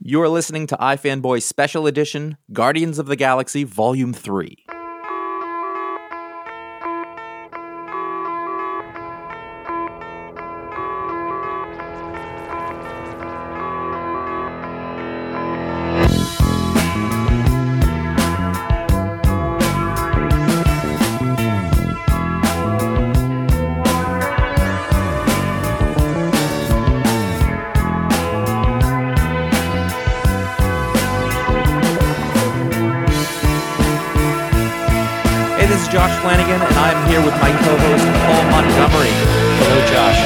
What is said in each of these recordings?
You're listening to iFanboy Special Edition, Guardians of the Galaxy Volume 3. Josh Flanagan, and I'm here with my co-host, Paul Montgomery. Hello, Josh.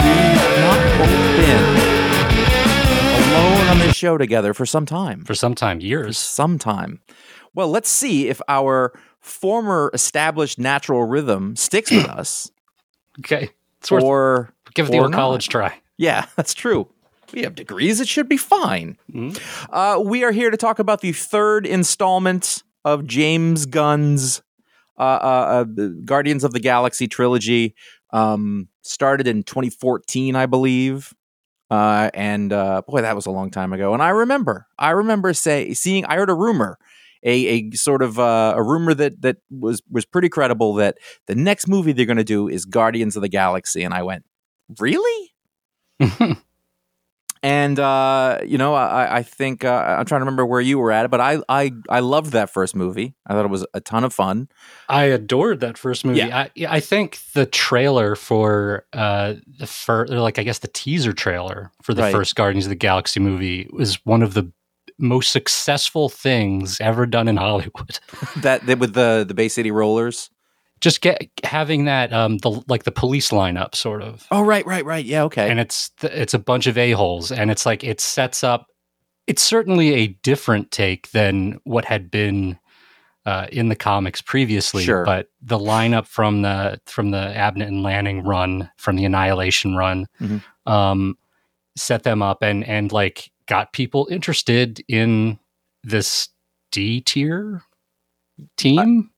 We've not both been alone on this show together for some time. Years. Well, let's see if our former established natural rhythm sticks with us. Okay. It's worth give it the old college try. Yeah, that's true. We have degrees. It should be fine. Mm-hmm. We are here to talk about the third installment of James Gunn's Guardians of the Galaxy trilogy. Started in 2014, I believe. And boy, that was a long time ago. And I remember seeing, I heard a rumor, a sort of a rumor that was pretty credible, that the next movie they're going to do is Guardians of the Galaxy. And I went, really? And, I think, I'm trying to remember where you were at it, but I loved that first movie. I thought it was a ton of fun. I adored that first movie. Yeah. I think the trailer for the teaser trailer for the first Guardians of the Galaxy movie was one of the most successful things ever done in Hollywood. that with the Bay City Rollers. Just having that the police lineup sort of. Oh, right. Yeah, okay. And it's a bunch of a-holes, and it's like it sets up. It's certainly a different take than what had been in the comics previously. Sure. But the lineup from the Abnett and Lanning run, from the Annihilation run, set them up and like got people interested in this D tier team.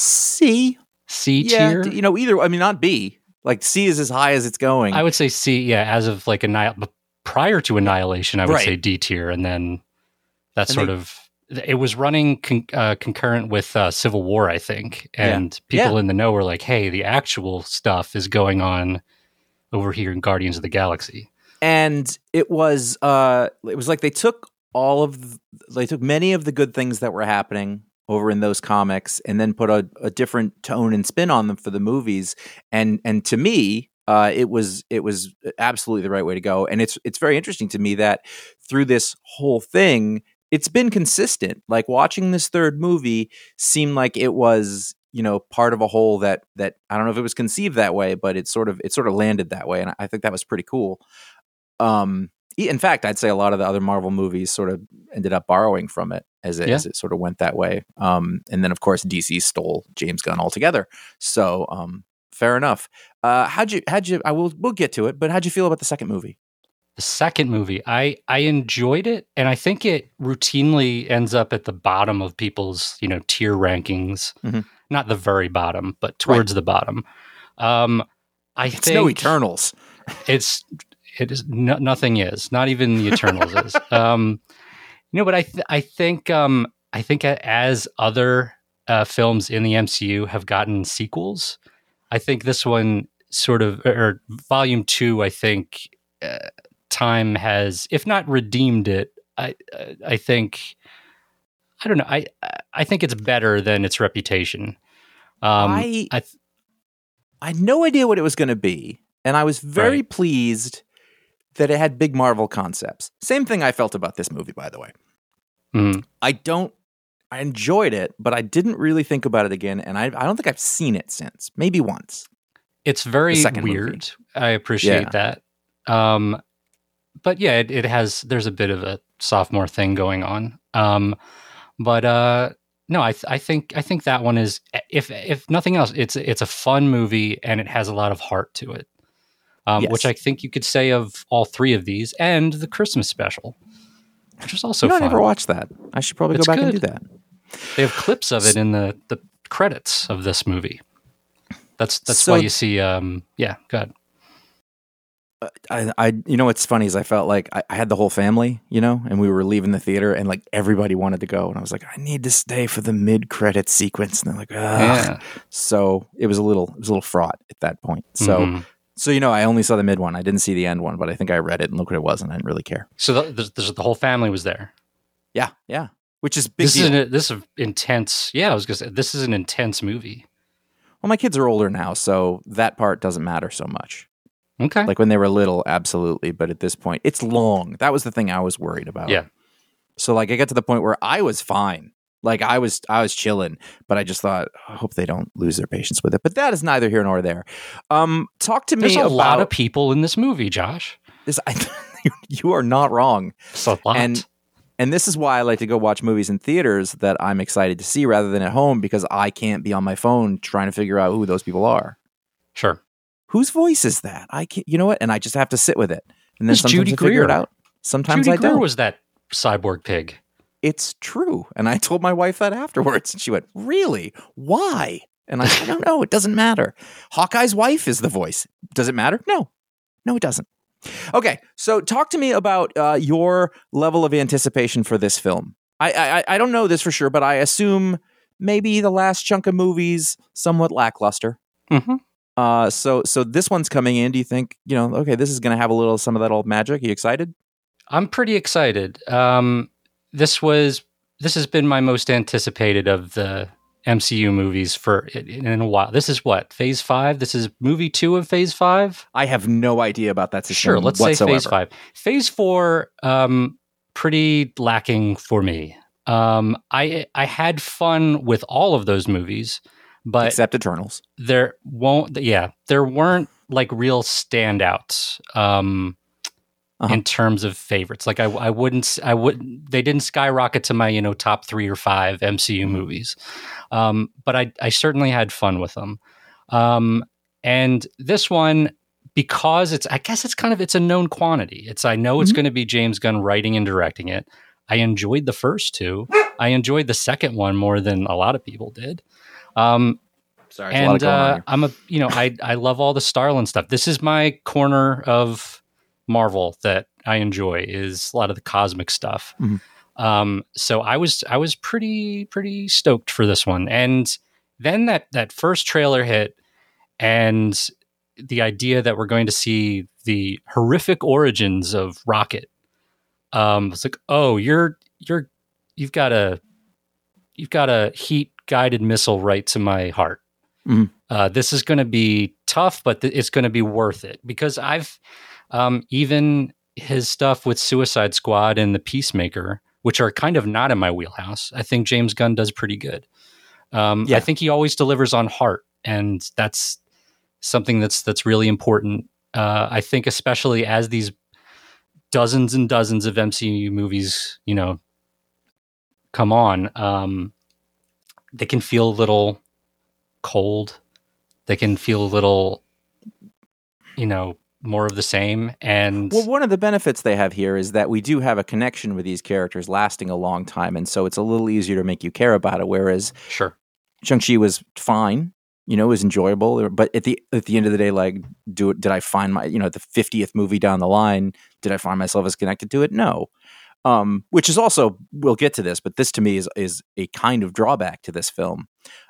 C tier? Yeah, either. I mean, not B. Like, C is as high as it's going. I would say C, yeah, as of like prior to Annihilation, I would say D tier. And then it was running concurrent with Civil War, I think. And people in the know were like, hey, the actual stuff is going on over here in Guardians of the Galaxy. And it was like they took many of the good things that were happening over in those comics, and then put a different tone and spin on them for the movies. And to me, it was absolutely the right way to go. And it's very interesting to me that through this whole thing, it's been consistent. Like, watching this third movie seemed like it was, part of a whole that I don't know if it was conceived that way, but it sort of landed that way. And I think that was pretty cool. In fact, I'd say a lot of the other Marvel movies sort of ended up borrowing from it as it sort of went that way. And then, of course, DC stole James Gunn altogether. So fair enough. We'll get to it, but how'd you feel about the second movie? The second movie, I enjoyed it, and I think it routinely ends up at the bottom of people's tier rankings. Mm-hmm. Not the very bottom, but towards the bottom. It's no Eternals. It is nothing is, not even the Eternals is. But I think as other films in the MCU have gotten sequels, I think this one or Volume 2, I think time has, if not redeemed it, I think, I don't know, I think it's better than its reputation. I had no idea what it was going to be, and I was very pleased that it had big Marvel concepts. Same thing I felt about this movie, by the way. Mm. I enjoyed it, but I didn't really think about it again, and I don't think I've seen it since. Maybe once. It's very weird. Movie. I appreciate that. But yeah, it has, there's a bit of a sophomore thing going on. No, I think that one is, if nothing else, it's a fun movie, and it has a lot of heart to it. Which I think you could say of all three of these, and the Christmas special, which was also fun. I never watched that. I should probably go back and do that. They have clips of it in the credits of this movie. That's why you see. Go ahead. you know what's funny is I felt like I had the whole family, and we were leaving the theater, and like everybody wanted to go, and I was like, I need to stay for the mid-credit sequence, and they're like, ugh. Yeah. So it was a little fraught at that point. So I only saw the mid one. I didn't see the end one, but I think I read it and looked what it was, and I didn't really care. So the whole family was there. Yeah, which is big. This is intense. Yeah, I was gonna say this is an intense movie. Well, my kids are older now, so that part doesn't matter so much. Okay. Like when they were little, absolutely. But at this point, it's long. That was the thing I was worried about. Yeah. So like I get to the point where I was fine. Like I was chilling, but I just thought, I hope they don't lose their patience with it. But that is neither here nor there. Talk to me There's about... a lot of people in this movie, Josh. You are not wrong. It's a lot. And this is why I like to go watch movies in theaters that I'm excited to see rather than at home, because I can't be on my phone trying to figure out who those people are. Sure. Whose voice is that? I can't. You know what? And I just have to sit with it. And then sometimes Judy I figure Greer. it out. Sometimes Judy I don't. Greer was that cyborg pig. It's true. And I told my wife that afterwards. And she went, really? Why? And I don't know. It doesn't matter. Hawkeye's wife is the voice. Does it matter? No, it doesn't. Okay. So talk to me about your level of anticipation for this film. I don't know this for sure, but I assume maybe the last chunk of movies somewhat lackluster. Mm-hmm. So this one's coming in. Do you think, okay, this is going to have some of that old magic? Are you excited? I'm pretty excited. This has been my most anticipated of the MCU movies in a while. This is what, Phase 5? This is movie 2 of Phase 5? I have no idea about that system. Sure, let's say Phase 5. Phase 4, pretty lacking for me. I had fun with all of those movies, but except Eternals. There weren't like real standouts in terms of favorites. Like I wouldn't they didn't skyrocket to my top 3 or 5 MCU movies, but I certainly had fun with them. And this one, because it's a known quantity. I know it's going to be James Gunn writing and directing it. I enjoyed the first 2. I enjoyed the second one more than a lot of people did. Sorry, and I love all the Starlin stuff. This is my corner of Marvel that I enjoy, is a lot of the cosmic stuff. Mm-hmm. So I was pretty stoked for this one. And then that first trailer hit, and the idea that we're going to see the horrific origins of Rocket. It's like, oh, you've got a heat guided missile right to my heart. Mm-hmm. This is going to be tough, but it's going to be worth it, because I've even his stuff with Suicide Squad and the Peacemaker, which are kind of not in my wheelhouse, I think James Gunn does pretty good. I think he always delivers on heart, and that's something that's really important. I think especially as these dozens and dozens of MCU movies, come on, they can feel a little cold. They can feel a little, more of the same. And one of the benefits they have here is that we do have a connection with these characters lasting a long time, and so it's a little easier to make you care about it. Whereas, sure, Shang-Chi was fine, it was enjoyable, but at the end of the day, like, did I find my, the 50th movie down the line, did I find myself as connected to it? No. Which is also, we'll get to this, but this to me is a kind of drawback to this film.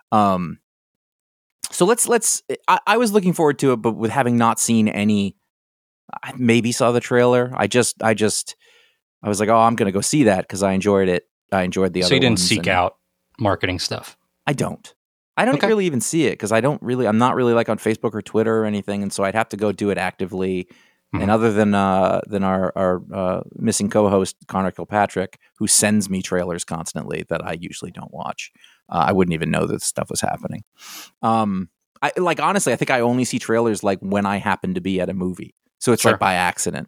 So I was looking forward to it, but with having not seen any, I maybe saw the trailer. I was like, oh, I'm going to go see that because I enjoyed it. I enjoyed the other ones. So you didn't seek out marketing stuff? I don't really even see it, because I'm not really like on Facebook or Twitter or anything. And so I'd have to go do it actively. Mm-hmm. And other than our missing co-host, Connor Kilpatrick, who sends me trailers constantly that I usually don't watch, I wouldn't even know that this stuff was happening. Honestly, I think I only see trailers like when I happen to be at a movie. So it's like by accident.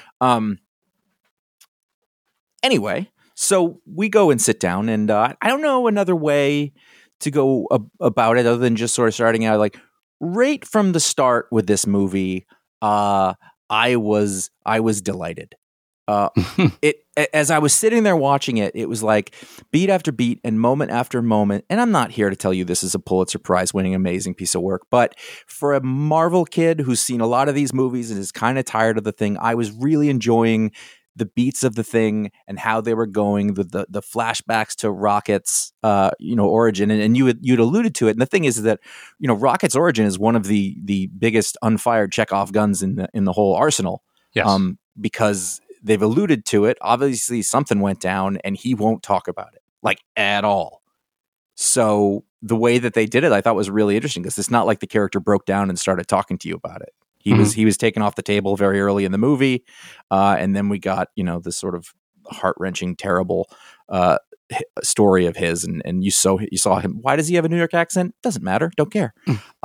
Anyway, so we go and sit down, and I don't know another way to go about it other than just sort of starting out like right from the start with this movie. I was delighted. As I was sitting there watching it, it was like beat after beat and moment after moment. And I'm not here to tell you this is a Pulitzer Prize winning amazing piece of work, but for a Marvel kid who's seen a lot of these movies and is kind of tired of the thing, I was really enjoying the beats of the thing and how they were going, the flashbacks to Rocket's origin, and you'd alluded to it. And the thing is that Rocket's origin is one of the biggest unfired Chekhov guns in the whole arsenal. Yes. Because they've alluded to it. Obviously, something went down, and he won't talk about it, like, at all. So the way that they did it, I thought was really interesting, because it's not like the character broke down and started talking to you about it. He was taken off the table very early in the movie, and then we got this sort of heart-wrenching, terrible story of his, and you saw him. Why does he have a New York accent? Doesn't matter. Don't care.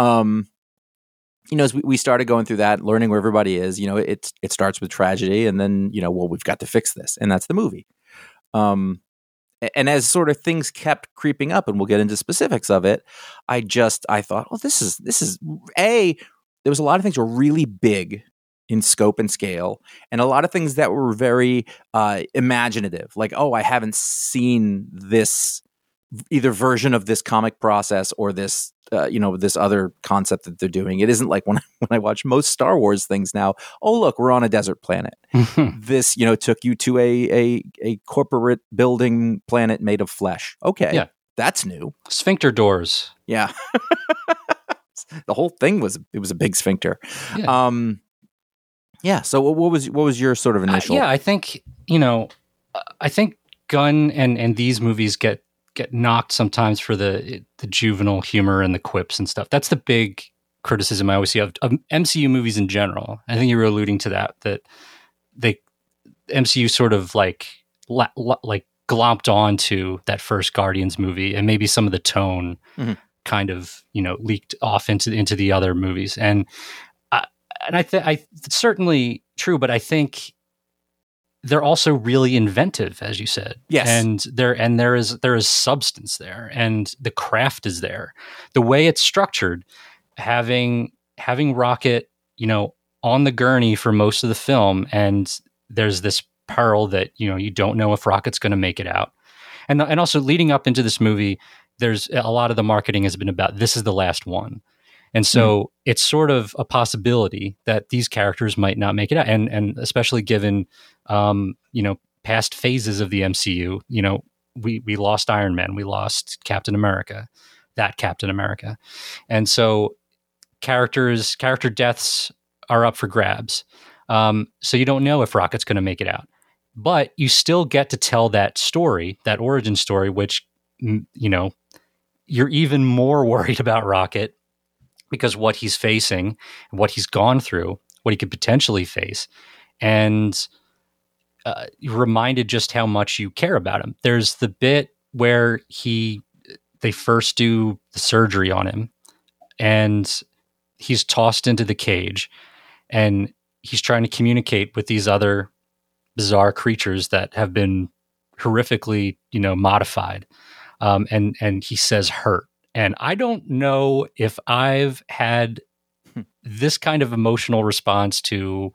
As we started going through that, learning where everybody is, it starts with tragedy, and then, we've got to fix this. And that's the movie. And as sort of things kept creeping up, and we'll get into specifics of it, I thought, oh, this is there was a lot of things that were really big in scope and scale, and a lot of things that were very imaginative. Like, oh, I haven't seen this either version of this comic process or this this other concept that they're doing. It isn't like when I watch most Star Wars things now, oh, look, we're on a desert planet. This, took you to a corporate building planet made of flesh. Okay. Yeah. That's new. Sphincter doors. Yeah. The whole thing was a big sphincter. Yeah. So what was your sort of initial? I think, Gunn and these movies get knocked sometimes for the juvenile humor and the quips and stuff. That's the big criticism I always see of MCU movies in general. I think you were alluding to that MCU sort of like glomped onto that first Guardians movie, and maybe some of the tone kind of leaked off into the other movies. And I it's certainly true, but I think they're also really inventive, as you said. Yes. And there is substance there, and the craft is there. The way it's structured, having Rocket, on the gurney for most of the film, and there's this peril that, you don't know if Rocket's going to make it out. And also leading up into this movie, there's a lot of the marketing has been about, this is the last one. And so it's sort of a possibility that these characters might not make it out. And especially given, past phases of the MCU, we lost Iron Man, we lost Captain America. And so character deaths are up for grabs. So you don't know if Rocket's going to make it out, but you still get to tell that story, that origin story, which, you're even more worried about Rocket, because what he's facing, what he's gone through, what he could potentially face, and you're reminded just how much you care about him. There's the bit where they first do the surgery on him, and he's tossed into the cage, and he's trying to communicate with these other bizarre creatures that have been horrifically, modified. And he says hurt. And I don't know if I've had this kind of emotional response to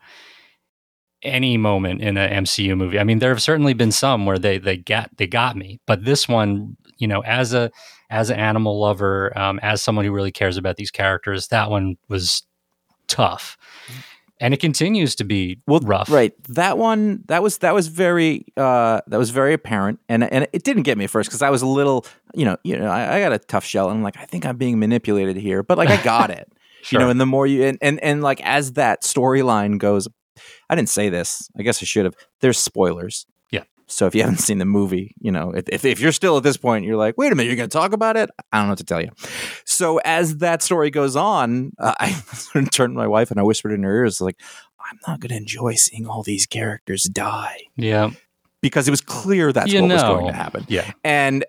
any moment in an MCU movie. I mean, there have certainly been some where they got me, but this one, as an animal lover, as someone who really cares about these characters, that one was tough. And it continues to be rough. Right. That one, that was very apparent, and it didn't get me at first, because I was a little, I got a tough shell, and I'm like, I think I'm being manipulated here, but like I got it, Sure. And the more you and like as that storyline goes, I didn't say this, I guess I should have. There's spoilers. Yeah. So if you haven't seen the movie, if you're still at this point, you're like, wait a minute, you're going to talk about it? I don't know what to tell you. So as that story goes on, I turned to my wife and I whispered in her ears, like, I'm not going to enjoy seeing all these characters die. Yeah. Because it was clear that's what was going to happen. Yeah. And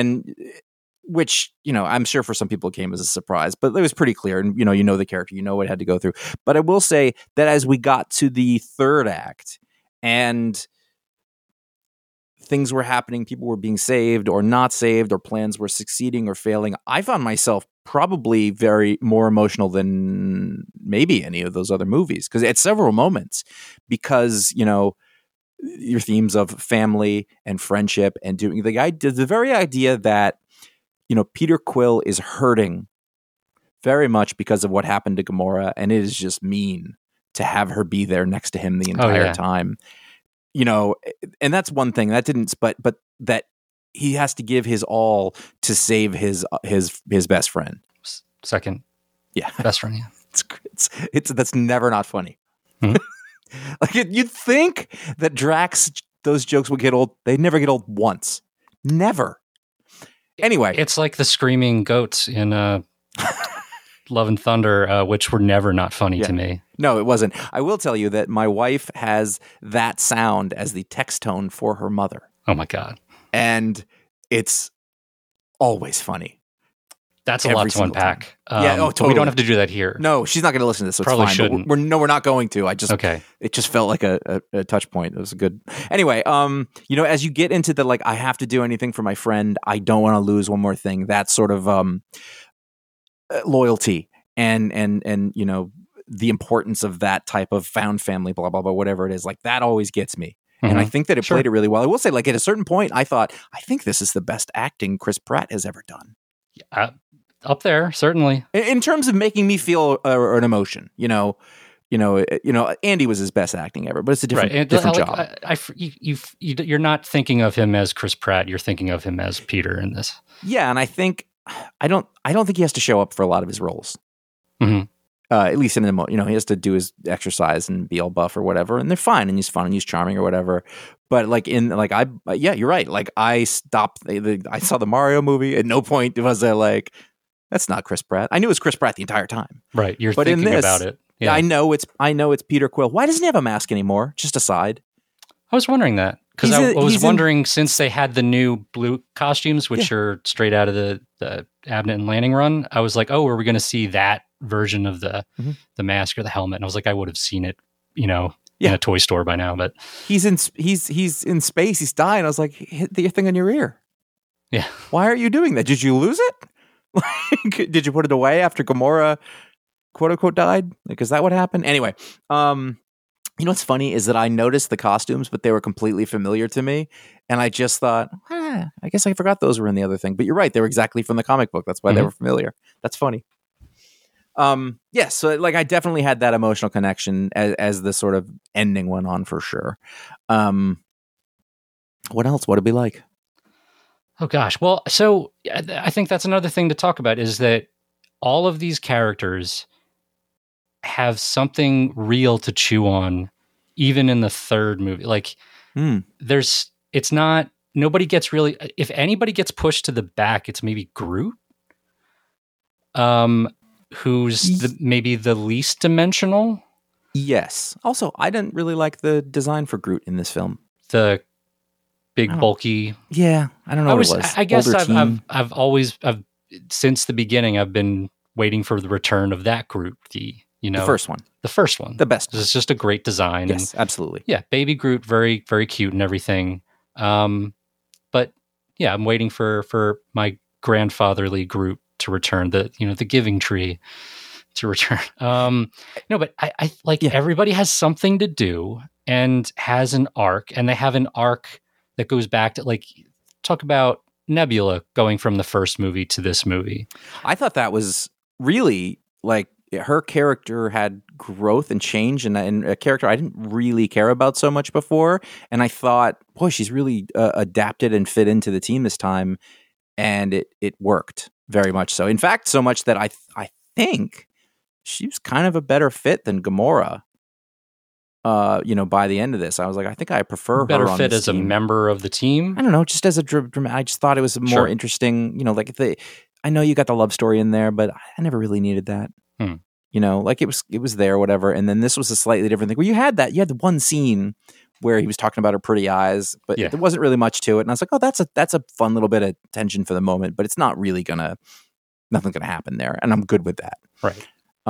which, I'm sure for some people it came as a surprise, but it was pretty clear. And, the character, what it had to go through. But I will say that as we got to the third act and things were happening, people were being saved or not saved, or plans were succeeding or failing, I found myself probably very more emotional than maybe any of those other movies, because at several moments, because your themes of family and friendship and doing the very idea that, Peter Quill is hurting very much because of what happened to Gamora, and it is just mean to have her be there next to him the entire time. And that's one thing that didn't, but that he has to give his all to save his best friend. Second, best friend. Yeah, it's that's never not funny. Like you'd think that Drax, those jokes would get old. They'd never get old once, never. Anyway, it's like the screaming goats in Love and Thunder, which were never not funny to me. No, it wasn't. I will tell you that my wife has that sound as the text tone for her mother. Oh my God. And it's always funny. That's a lot to unpack. Totally. We don't have to do that here. No, she's not going to listen to this, so Probably it's fine. Shouldn't. We're not going to. Okay. It just felt like a touch point. It was good. Anyway, as you get into the, I have to do anything for my friend, I don't want to lose one more thing. That sort of loyalty and the importance of that type of found family, blah, blah, blah, whatever it is. That always gets me. And I think that it played it really well. I will say, at a certain point, I thought, I think this is the best acting Chris Pratt has ever done. Up there, certainly. In terms of making me feel an emotion, Andy was his best acting ever, but it's a different job. You're not thinking of him as Chris Pratt. You're thinking of him as Peter in this. Yeah, and I don't think he has to show up for a lot of his roles. Mm-hmm. At least in the he has to do his exercise and be all buff or whatever, and they're fine, and he's fun and he's charming or whatever. But you're right. I stopped. I saw the Mario movie. At no point was I that's not Chris Pratt. I knew it was Chris Pratt the entire time. Right. You're thinking about it. Yeah. I know it's Peter Quill. Why doesn't he have a mask anymore? Just aside. I was wondering that because I was wondering since they had the new blue costumes, which are straight out of the Abnett and Lanning run. I was like, are we going to see that version of the mask or the helmet? And I was like, I would have seen it, in a toy store by now. But he's in space. He's dying. I was like, hit the thing on your ear. Yeah. Why are you doing that? Did you lose it? Did you put it away after Gamora, quote unquote, died? Is that what happened? Anyway, what's funny is that I noticed the costumes, but they were completely familiar to me, and I just thought, I guess I forgot those were in the other thing. But you're right; they were exactly from the comic book. That's why they were familiar. That's funny. So I definitely had that emotional connection as the sort of ending went on for sure. What else? What did we like? Oh gosh. Well, so I think that's another thing to talk about is that all of these characters have something real to chew on, even in the third movie. It's not, nobody gets really, if anybody gets pushed to the back, it's maybe Groot. Who's maybe the least dimensional. Yes. Also, I didn't really like the design for Groot in this film. The big, bulky. Yeah, I don't know what it was. I guess I've always since the beginning, I've been waiting for the return of that Groot. The first one, the best. It's just a great design. Yes, absolutely. Yeah, baby Groot, very, very cute and everything. But yeah, I'm waiting for my grandfatherly Groot to return, the giving tree to return. But I everybody has something to do and has an arc, and they have an arc that goes back to talk about Nebula going from the first movie to this movie. I thought that was really her character had growth and change, and a character I didn't really care about so much before. And I thought, boy, she's really adapted and fit into the team this time, and it worked very much so. In fact, so much that I think she was kind of a better fit than Gamora. By the end of this, I was like, I think I prefer better her on fit this as team. a member of the team. I don't know, just as a dramatic. I just thought it was more interesting. I know you got the love story in there, but I never really needed that. It was there, whatever. And then this was a slightly different thing. Where you had the one scene where he was talking about her pretty eyes, but there wasn't really much to it. And I was like, oh, that's a fun little bit of tension for the moment, but it's not really nothing's gonna happen there, and I'm good with that. Right.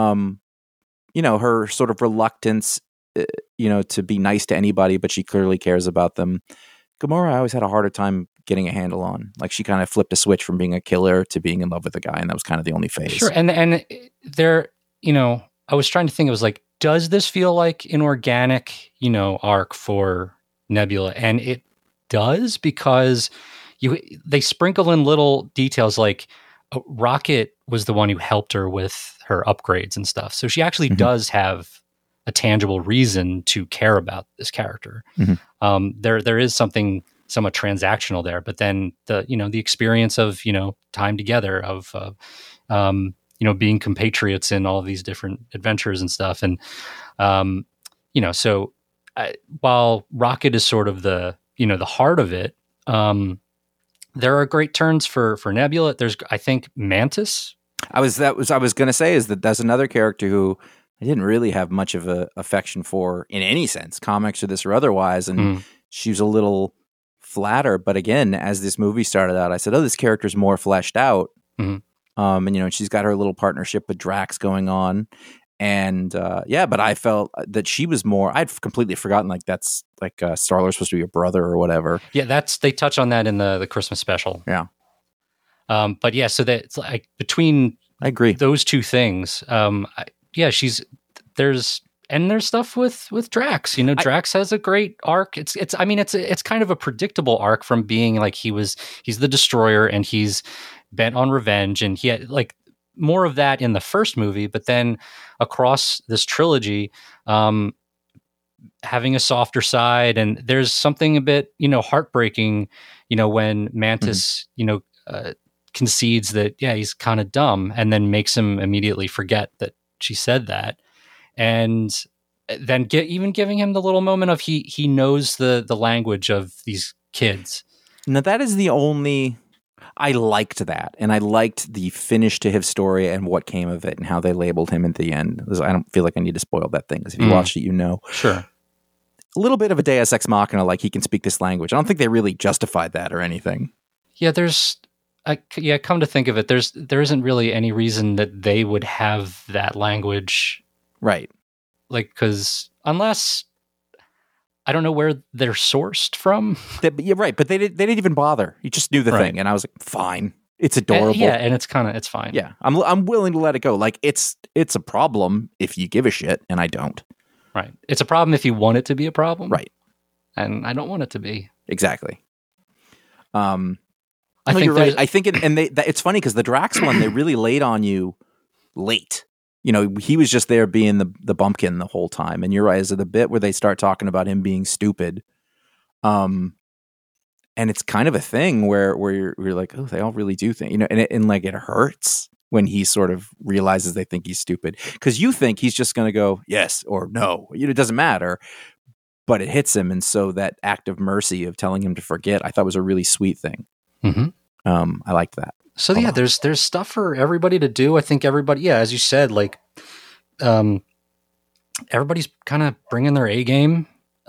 Her sort of reluctance, to be nice to anybody, but she clearly cares about them. Gamora, I always had a harder time getting a handle on. She kind of flipped a switch from being a killer to being in love with a guy, and that was kind of the only phase. Sure, and there, I was trying to think. It was does this feel like an organic, arc for Nebula, and it does because they sprinkle in little details like Rocket was the one who helped her with her upgrades and stuff, so she actually does have a tangible reason to care about this character. There is something somewhat transactional there, but then the experience of time together, of being compatriots in all of these different adventures and stuff, and so while Rocket is sort of the heart of it, there are great turns for Nebula. There's, I think, Mantis. I was going to say is that's another character who I didn't really have much of a affection for in any sense, comics or this or otherwise, and she was a little flatter. But again, as this movie started out, I said, "Oh, this character's more fleshed out." And she's got her little partnership with Drax going on. And but I felt that she was more. I'd completely forgotten. Like that's like Star-Lord's supposed to be your brother or whatever. Yeah, they touch on that in the Christmas special. Yeah. But yeah, so that's like between I agree those two things. There's stuff with Drax. Drax has a great arc. It's kind of a predictable arc from being like he's the destroyer and he's bent on revenge, and he had like more of that in the first movie, but then across this trilogy, having a softer side, and there's something a bit, heartbreaking, when Mantis, concedes that, he's kind of dumb, and then makes him immediately forget that she said that. And then even giving him the little moment of he knows the language of these kids. Now that is the only... I liked that, and I liked the finish to his story and what came of it and how they labeled him at the end. I don't feel like I need to spoil that thing, because if you watched it, Sure. A little bit of a Deus Ex Machina, like he can speak this language. I don't think they really justified that or anything. Yeah, come to think of it, there isn't really any reason that they would have that language. Right. Like, because unless... I don't know where they're sourced from. You're right, but they didn't even bother. You just knew the thing, and I was like, fine, it's adorable. And it's fine. Yeah, I'm willing to let it go. Like it's a problem if you give a shit, and I don't. Right, it's a problem if you want it to be a problem. Right, and I don't want it to be. Exactly. I think you're right. I think it's funny because the Drax one, they really laid on you late. He was just there being the bumpkin the whole time. And you're right, is the bit where they start talking about him being stupid. And it's kind of a thing where you're like, oh, they all really do think, and like it hurts when he sort of realizes they think he's stupid. Because you think he's just going to go yes or no. It doesn't matter. But it hits him. And so that act of mercy of telling him to forget, I thought was a really sweet thing. I liked that. So there's stuff for everybody to do. I think everybody, as you said, like, everybody's kind of bringing their A game.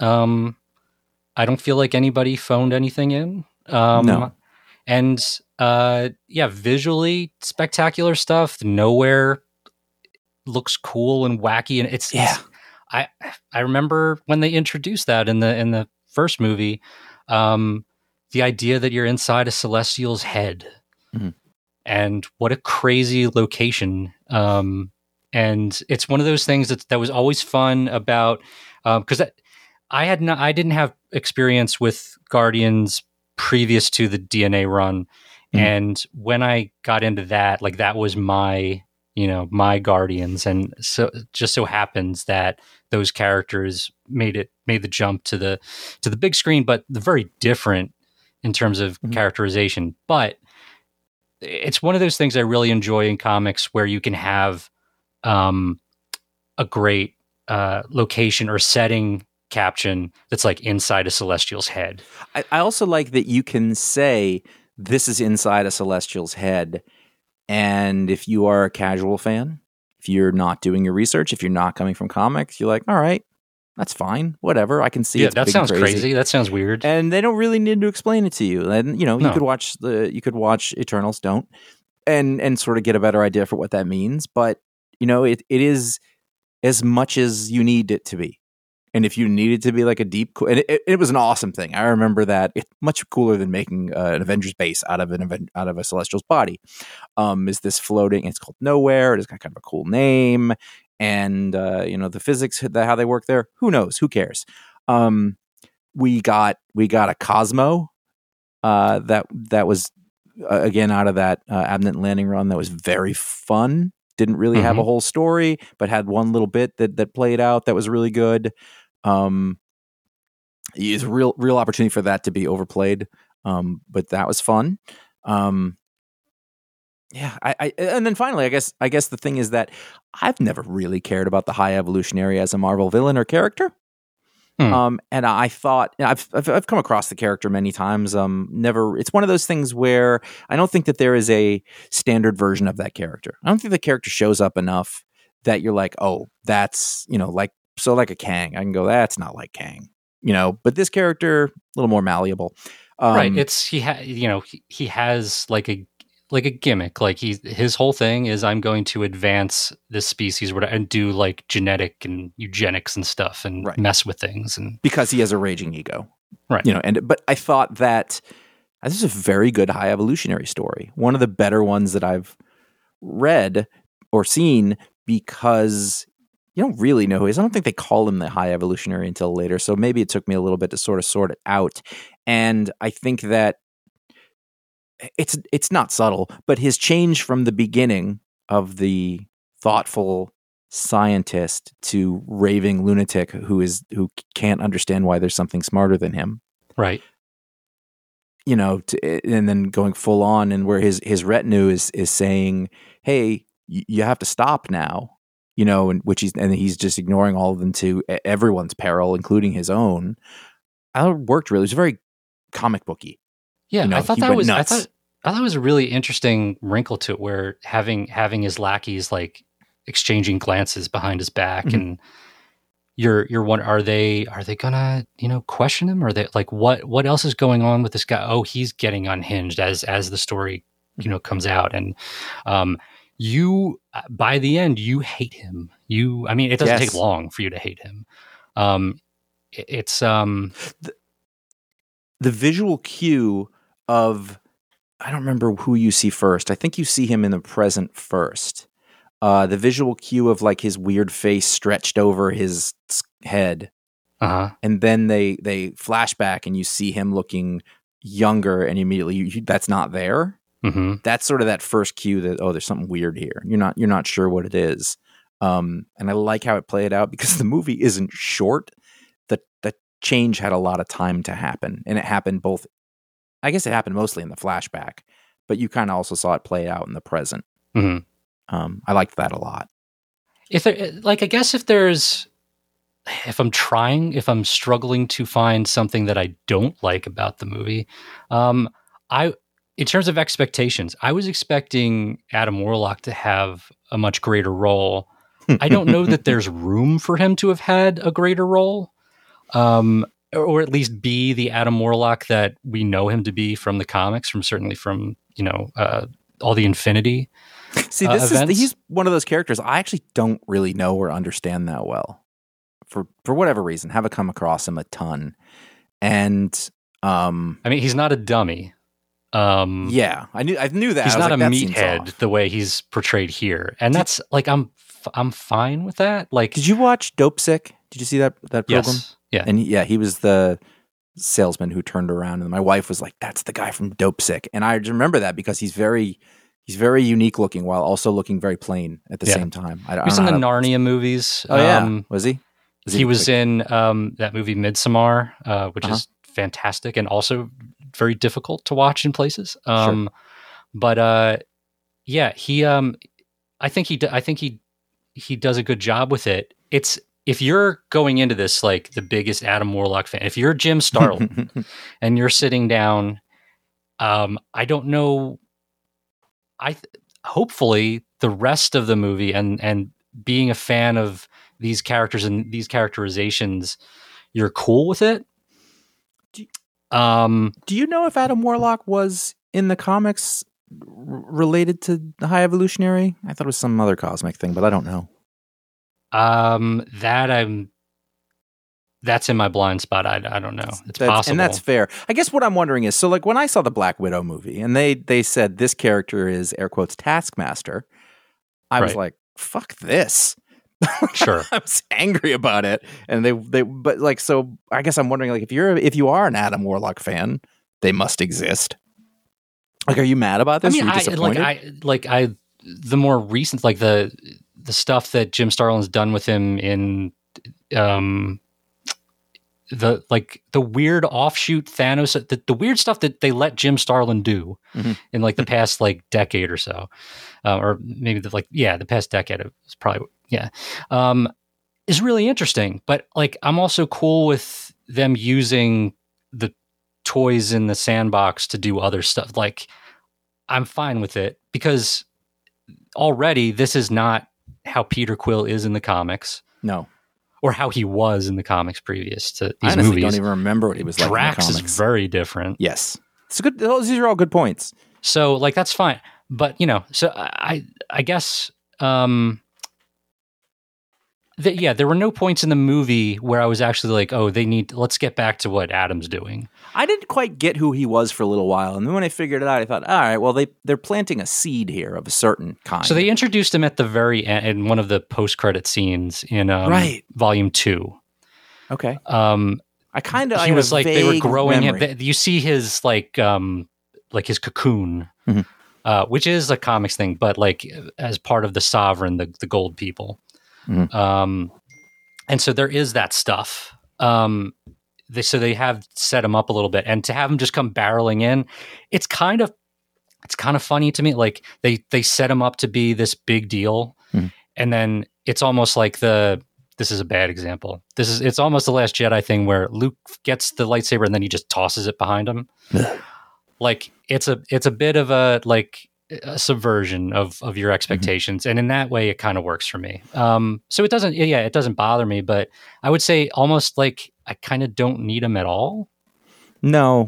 I don't feel like anybody phoned anything in. No. And visually spectacular stuff. Nowhere looks cool and wacky, and I remember when they introduced that in the first movie, the idea that you're inside a Celestial's head. And what a crazy location. And it's one of those things that was always fun about, because I didn't have experience with Guardians previous to the DNA run. And when I got into that, like that was my Guardians. And so it just so happens that those characters made the jump to the big screen, but they're very different in terms of characterization. But it's one of those things I really enjoy in comics where you can have a great location or setting caption that's like inside a Celestial's head. I also like that you can say this is inside a Celestial's head, and if you are a casual fan, if you're not doing your research, if you're not coming from comics, you're like, all right, that's fine, whatever. I can see. Yeah, that sounds crazy. That sounds weird. And they don't really need to explain it to you. And you could watch Eternals, don't, and sort of get a better idea for what that means. But it is as much as you need it to be. And if you need it to be like a deep, and it was an awesome thing. I remember that it's much cooler than making an Avengers base out of a Celestial's body. Is this floating? It's called Nowhere. It's got kind of a cool name. And, the physics, how they work there, who knows? Who cares? we got a Cosmo that was again out of that Abnett Landing run that was very fun. Didn't really have a whole story, but had one little bit that played out that was really good. It's a real opportunity for that to be overplayed, but that was fun. Yeah, I and then finally, I guess the thing is that I've never really cared about the High Evolutionary as a Marvel villain or character. And I thought I've come across the character many times. Never. It's one of those things where I don't think that there is a standard version of that character. I don't think the character shows up enough that you're like, oh, that's like a Kang. I can go, that's not like Kang, But this character, a little more malleable. Right. It's he has like a gimmick. Like his whole thing is I'm going to advance this species and do like genetic and eugenics and stuff and mess with things, and because he has a raging ego, right? But I thought that this is a very good High Evolutionary story, one of the better ones that I've read or seen, because you don't really know who he is. I don't think they call him the High Evolutionary until later, so maybe it took me a little bit to sort of sort it out. And I think that it's not subtle, but his change from the beginning of the thoughtful scientist to raving lunatic who can't understand why there's something smarter than him, right? And then going full on, and where his retinue is saying, "Hey, you have to stop now," and he's just ignoring all of them to everyone's peril, including his own. It worked really. It was very comic booky. Yeah, I thought that was nuts. I thought it was a really interesting wrinkle to it, where having his lackeys like exchanging glances behind his back, and you're wondering, are they gonna question him, or are they like what else is going on with this guy? Oh, he's getting unhinged as the story comes out, and you by the end you hate him. It doesn't take long for you to hate him. It's the visual cue of, I don't remember who you see first. I think you see him in the present first. The visual cue of like his weird face stretched over his head, and then they flash back and you see him looking younger, and immediately that's not there. That's sort of that first cue that, oh, there's something weird here. You're not sure what it is. And I like how it played out, because the movie isn't short. The change had a lot of time to happen, and it happened both. I guess it happened mostly in the flashback, but you kind of also saw it play out in the present. I liked that a lot. If I'm struggling to find something that I don't like about the movie, in terms of expectations, I was expecting Adam Warlock to have a much greater role. I don't know that there's room for him to have had a greater role. Or at least be the Adam Warlock that we know him to be from the comics, certainly from all the Infinity. See, he's one of those characters I actually don't really know or understand that well, for whatever reason. Haven't come across him a ton, and he's not a dummy. Yeah, I knew that. He's not a meathead the way he's portrayed here, and that's like I'm fine with that. Like, did you watch Dope Sick? Did you see that program? Yes. Yeah. And he was the salesman who turned around, and my wife was like, "That's the guy from Dope Sick." And I remember that because he's very unique looking while also looking very plain at the same time. He was in the Narnia movies. Oh yeah, was he? He was in that movie Midsommar, which is fantastic and also very difficult to watch in places. Sure. But he I think he does a good job with it. It's, if you're going into this like the biggest Adam Warlock fan, if you're Jim Starlin and you're sitting down, I don't know. Hopefully the rest of the movie and being a fan of these characters and these characterizations, you're cool with it. Do you know if Adam Warlock was in the comics related to the High Evolutionary? I thought it was some other cosmic thing, but I don't know. That's in my blind spot. I don't know. It's possible. And that's fair. I guess what I'm wondering is, so like when I saw the Black Widow movie and they said this character is air quotes Taskmaster, I was like, fuck this. Sure. I was angry about it, and but like, so I guess I'm wondering, like, if you are an Adam Warlock fan, they must exist. Like, are you mad about this? I mean, are you disappointed? the more recent, like the stuff that Jim Starlin's done with him in the weird offshoot Thanos, the weird stuff that they let Jim Starlin do in like the past like decade or so, or maybe the past decade is probably is really interesting. But like, I'm also cool with them using the toys in the sandbox to do other stuff. Like, I'm fine with it because already this is not how Peter Quill is in the comics. No. Or how he was in the comics previous to these I honestly movies. don't even remember what he was like in the Drax comics. Is very different. Yes. It's good. These are all good points. So like, that's fine. But so I guess there were no points in the movie where I was actually like, oh, let's get back to what Adam's doing. I didn't quite get who he was for a little while, and then when I figured it out, I thought, all right, well, they're planting a seed here of a certain kind. So they introduced him at the very end in one of the post-credit scenes in Volume 2. Okay. I kind of he was like they were growing memory. him. You see his like his cocoon, which is a comics thing, but like as part of the Sovereign, the gold people. And so there is that stuff. They have set him up a little bit, and to have him just come barreling in, it's kind of funny to me. Like they set him up to be this big deal, and then it's almost like this is a bad example. It's almost the Last Jedi thing where Luke gets the lightsaber and then he just tosses it behind him. Like it's a bit of a subversion of your expectations, and in that way it kind of works for me. So it doesn't bother me, but I would say almost like I kind of don't need him at all. No,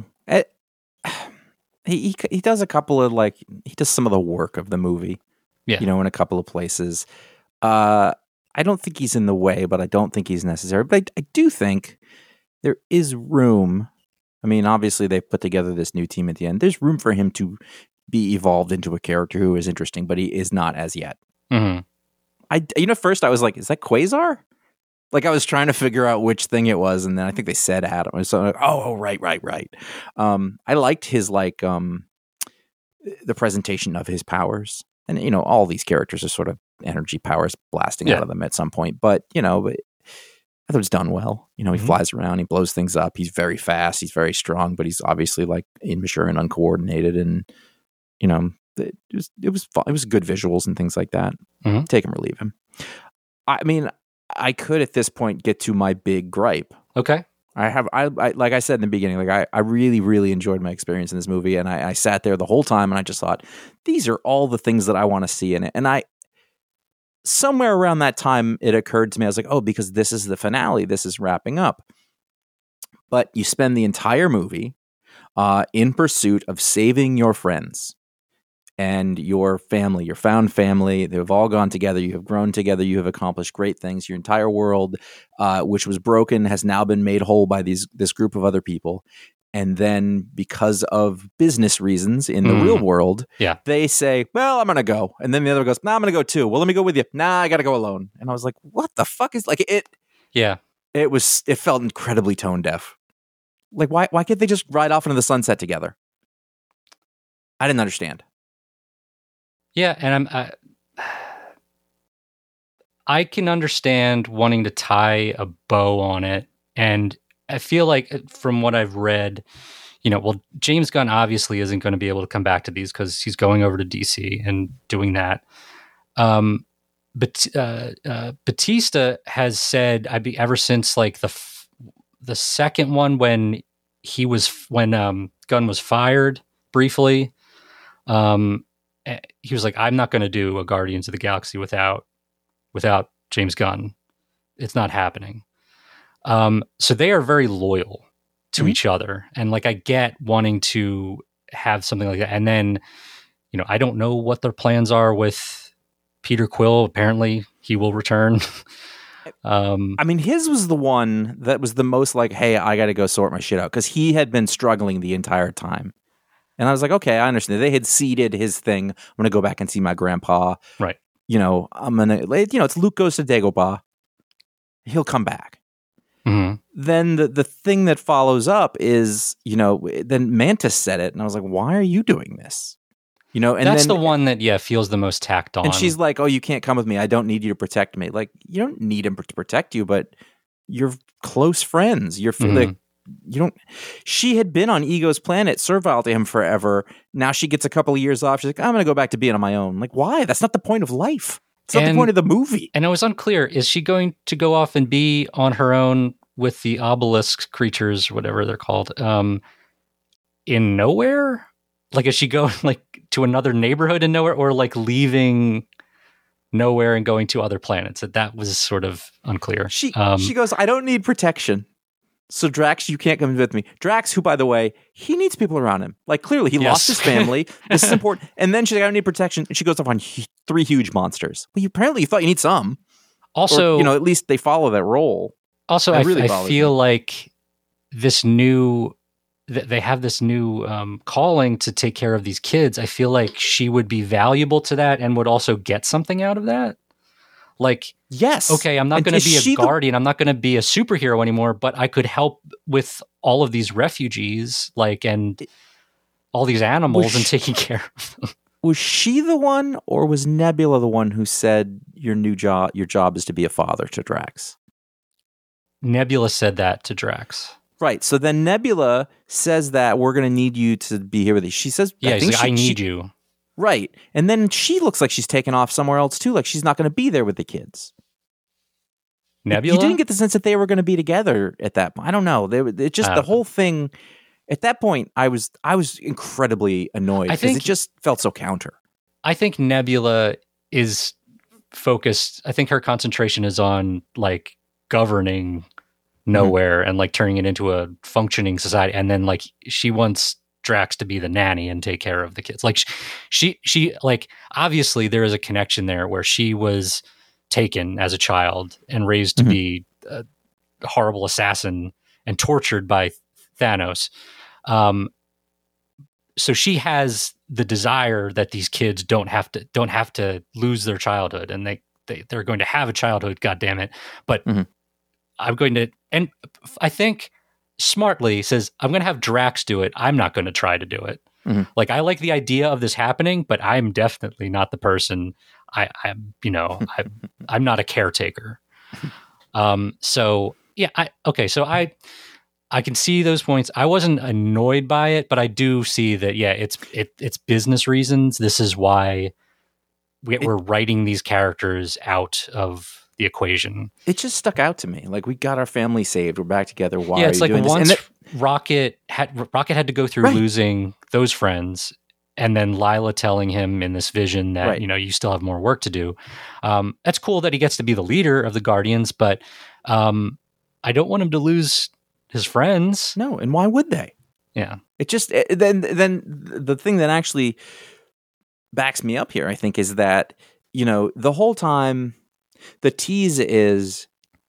he does a couple of he does some of the work of the movie, in a couple of places. I don't think he's in the way, but I don't think he's necessary. But I do think there is room. I mean, obviously they've put together this new team at the end. There's room for him to be evolved into a character who is interesting, but he is not as yet. First I was like, is that Quasar? Like, I was trying to figure out which thing it was, and then I think they said Adam. So I'm like, oh, right. I liked his the presentation of his powers, and all these characters are sort of energy powers blasting out of them at some point. But I thought it was done well. He flies around, he blows things up, he's very fast, he's very strong, but he's obviously like immature and uncoordinated, and it was fun. It was good visuals and things like that. Take him or leave him. I mean, I could at this point get to my big gripe. Okay. I like I said in the beginning, like I really, really enjoyed my experience in this movie, and I sat there the whole time and I just thought, these are all the things that I want to see in it. And somewhere around that time, it occurred to me, I was like, oh, because this is the finale, this is wrapping up. But you spend the entire movie in pursuit of saving your friends and your family, your found family. They've all gone together. You have grown together. You have accomplished great things. Your entire world, which was broken, has now been made whole by this group of other people. And then because of business reasons in the real world, they say, well, I'm going to go. And then the other goes, nah, I'm going to go too. Well, let me go with you. Nah, I got to go alone. And I was like, what the fuck is it? Yeah. It felt incredibly tone deaf. Like, why can't they just ride off into the sunset together? I didn't understand. Yeah, and I can understand wanting to tie a bow on it, and I feel like from what I've read, James Gunn obviously isn't going to be able to come back to these because he's going over to DC and doing that. But Batista has said, ever since like the second one when Gunn was fired briefly. He was like, I'm not going to do a Guardians of the Galaxy without James Gunn. It's not happening. So they are very loyal to each other. And like, I get wanting to have something like that. And then, I don't know what their plans are with Peter Quill. Apparently he will return. I mean, his was the one that was the most like, hey, I got to go sort my shit out. Cause he had been struggling the entire time. And I was like, okay, I understand. They had seeded his thing. I'm going to go back and see my grandpa. Right. I'm gonna, it's Luke goes to Dagobah. He'll come back. Mhm. Then the thing that follows up is, then Mantis said it, and I was like, why are you doing this? And That's then, the one that feels the most tacked on. and she's like, oh, you can't come with me. I don't need you to protect me. Like, you don't need him to protect you, but you're close friends. You're like, you don't. She had been on Ego's planet, servile to him forever. Now she gets a couple of years off. She's like, I'm going to go back to being on my own. Like, why? That's not the point of life. It's not the point of the movie. And it was unclear. Is she going to go off and be on her own with the obelisk creatures, whatever they're called, in nowhere? Like, is she going to another neighborhood in nowhere, or leaving nowhere and going to other planets? That was sort of unclear. She goes, I don't need protection. So Drax, you can't come with me. Drax, who, by the way, he needs people around him. Like, clearly, he lost his family. This is important. And then she's like, I don't need protection. And she goes off on 3 huge monsters. Well, you thought you need some. Also, or, at least they follow that role. Also, I feel like they have this new calling to take care of these kids. I feel like she would be valuable to that and would also get something out of that. Like, yes. Okay, I'm not going to be a guardian. I'm not going to be a superhero anymore, but I could help with all of these refugees, and all these animals and taking care of them. Was she the one, or was Nebula the one who said your job is to be a father to Drax? Nebula said that to Drax. Right. So then Nebula says that we're going to need you to be here with you. She says, I need you. Right. And then she looks like she's taken off somewhere else too. Like she's not going to be there with the kids. Nebula? You didn't get the sense that they were going to be together at that point. I don't know. The whole thing. At that point, I was incredibly annoyed because it just felt so counter. I think Nebula is focused. I think her concentration is on governing nowhere and turning it into a functioning society. And then she wants Drax to be the nanny and take care of the kids. She obviously there is a connection there where she was taken as a child and raised to be a horrible assassin and tortured by Thanos. So she has the desire that these kids don't have to lose their childhood, and they're going to have a childhood, God damn it. But I'm going to, and I think smartly says, I'm going to have Drax do it. I'm not going to try to do it. I like the idea of this happening, but I'm definitely not the person. I'm not a caretaker. So I can see those points. I wasn't annoyed by it, but I do see that, it's business reasons. This is why we're writing these characters out of the equation. It just stuck out to me. We got our family saved. We're back together. Why are it's you doing once this? Rocket had to go through losing those friends, and then Lila telling him in this vision that, you still have more work to do. That's cool that he gets to be the leader of the Guardians, but I don't want him to lose his friends. No, and why would they? Yeah. It just then the thing that actually backs me up here, I think, is that, the whole time the tease is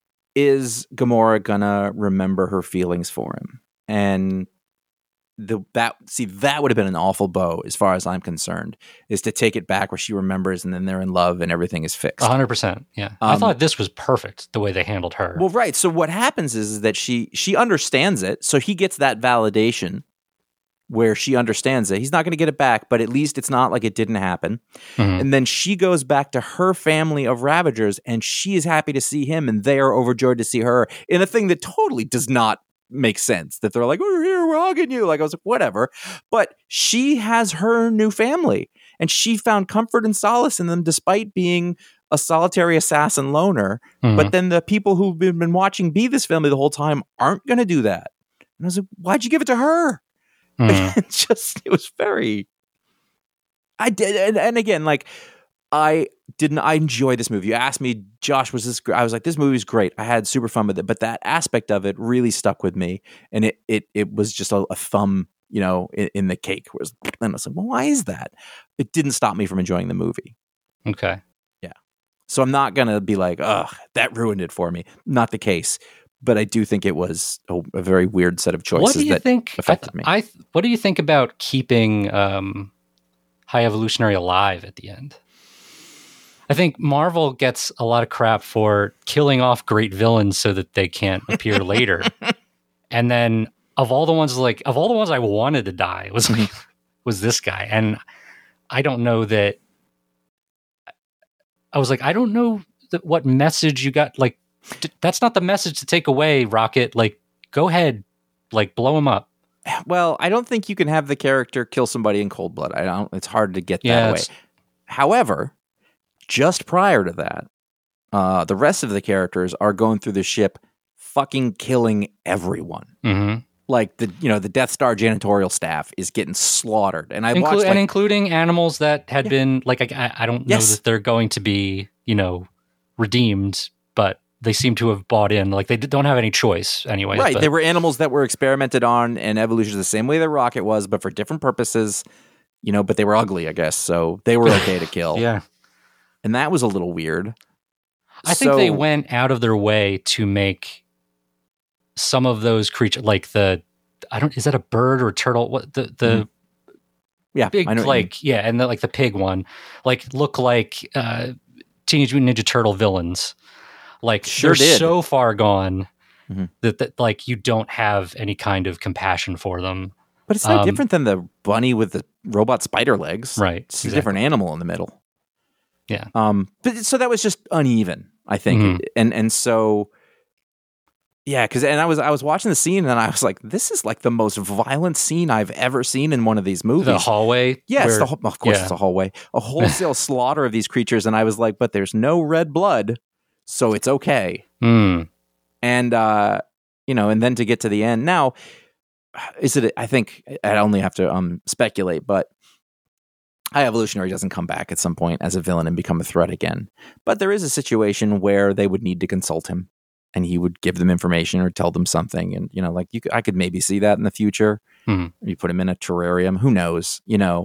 Gamora gonna remember her feelings for him? And that would have been an awful bow as far as I'm concerned, is to take it back where she remembers and then they're in love and everything is fixed. 100%. Yeah. I thought this was perfect the way they handled her. Well, right. So what happens is that she understands it. So he gets that validation where she understands it. He's not going to get it back, but at least it's not like it didn't happen. And then she goes back to her family of Ravagers and she is happy to see him and they are overjoyed to see her in a thing that totally does not make sense, that they're like, we're here, we're hugging you. I was like, whatever. But she has her new family and she found comfort and solace in them despite being a solitary assassin loner. But then the people who've been watching be this family the whole time aren't going to do that. And I was like, why'd you give it to her? It was very, I did. And again, I enjoy this movie. You asked me, Josh, was this great? I was like, this movie's great. I had super fun with it, but that aspect of it really stuck with me. And it was just a thumb, in the cake. And I was like, well, why is that? It didn't stop me from enjoying the movie. Okay. Yeah. So I'm not going to be like, ugh, that ruined it for me. Not the case. But I do think it was a very weird set of choices affected me. What do you think about keeping High Evolutionary alive at the end? I think Marvel gets a lot of crap for killing off great villains so that they can't appear later. And then of all the ones I wanted to die was this guy. And I don't know that I was like, I don't know what message you got. Like, that's not the message to take away, Rocket. Like, go ahead, like blow him up. Well, I don't think you can have the character kill somebody in cold blood. It's hard to get that away. However, just prior to that, the rest of the characters are going through the ship, fucking killing everyone. Mm-hmm. Like the Death Star janitorial staff is getting slaughtered, and including animals that had been like I don't know that they're going to be redeemed, but they seem to have bought in. Like they don't have any choice anyway. Right, they were animals that were experimented on, and evolution is the same way the Rocket was, but for different purposes. But they were ugly, I guess, so they were okay to kill. Yeah, and that was a little weird. I think they went out of their way to make some of those creatures, like is that a bird or a turtle? What the big and the pig one, like look like Teenage Mutant Ninja Turtle villains. Like they're so far gone that like you don't have any kind of compassion for them. But it's no different than the bunny with the robot spider legs, right? It's a different animal in the middle. Yeah. But so that was just uneven, I think, and so. Yeah, I was watching the scene and I was like, this is like the most violent scene I've ever seen in one of these movies. The hallway? Yes, of course it's a hallway. A wholesale slaughter of these creatures, and I was like, but there's no red blood, so it's okay. Mm. And, and then to get to the end. Now, I think I only have to speculate, but High Evolutionary doesn't come back at some point as a villain and become a threat again. But there is a situation where they would need to consult him. And he would give them information or tell them something. And, I could maybe see that in the future. Mm-hmm. You put him in a terrarium. Who knows?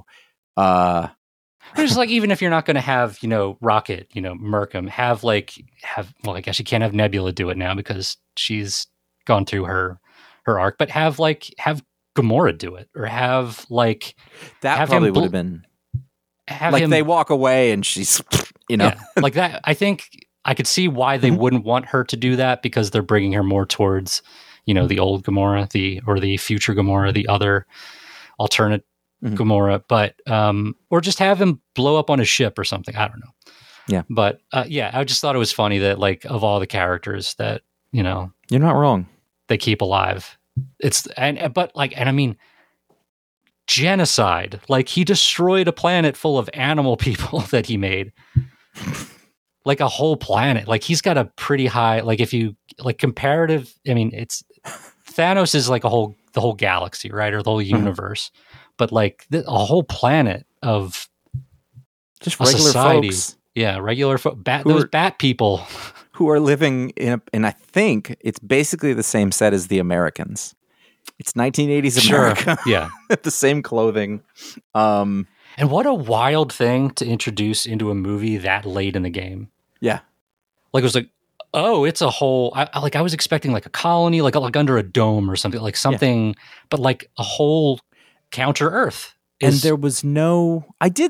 There's like, even if you're not going to have, Rocket, murk him, well, I guess you can't have Nebula do it now because she's gone through her arc, but have Gamora do it, or have that probably would have been they walk away and she's, like that. I think I could see why they wouldn't want her to do that, because they're bringing her more towards, the old Gamora, or the future Gamora, the other alternate Gamora, but or just have him blow up on a ship or something. I don't know. Yeah, but I just thought it was funny that of all the characters that you're not wrong, they keep alive. I mean, genocide. Like, he destroyed a planet full of animal people that he made. Like a whole planet. Like, he's got a pretty high, if you comparative, I mean, it's Thanos is like the whole galaxy, right? Or the whole universe. But a whole planet of just regular society. Folks. Yeah, regular those bat people who are living and I think it's basically the same set as the Americans. It's 1980s America. Sure. Yeah. The same clothing. And what a wild thing to introduce into a movie that late in the game. Yeah. It was it's a whole, I was expecting a colony, like under a dome or something, but a whole counter Earth. And there was no,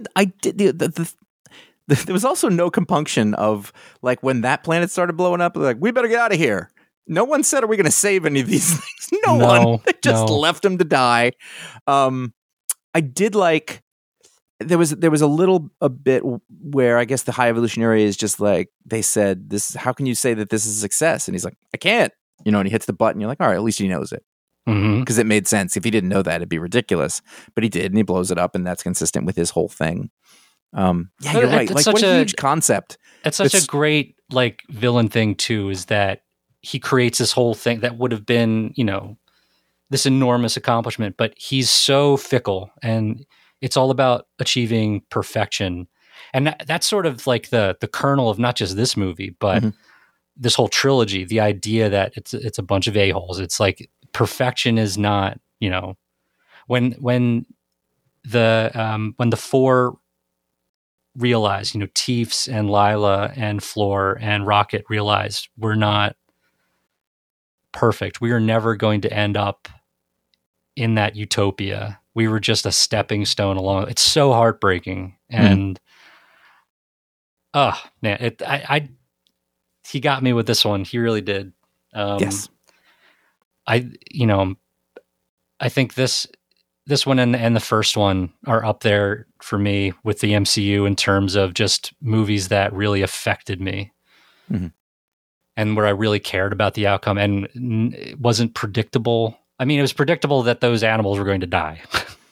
there was also no compunction of when that planet started blowing up, we better get out of here. No one said, are we going to save any of these things? No one. They just left them to die. I did there was a bit where I guess the High Evolutionary is just they said, this, how can you say that this is a success? And he's like, I can't, and he hits the button. You're like, all right, at least he knows it. Because it made sense. If he didn't know that, it'd be ridiculous. But he did, and he blows it up, and that's consistent with his whole thing. You're right. What a huge concept. It's such a great villain thing too, is that he creates this whole thing that would have been, this enormous accomplishment, but he's so fickle, and it's all about achieving perfection. And that's sort of the kernel of not just this movie, but this whole trilogy, the idea that it's a bunch of a-holes. It's perfection is not, when the four realize, Teefs and Lila and Floor and Rocket realized we're not perfect. We are never going to end up in that utopia. We were just a stepping stone along. It's so heartbreaking. And Oh man, he got me with this one. He really did. Yes. I think this one and the first one are up there for me with the MCU in terms of just movies that really affected me. Mm-hmm. And where I really cared about the outcome, and it wasn't predictable. I mean, it was predictable that those animals were going to die.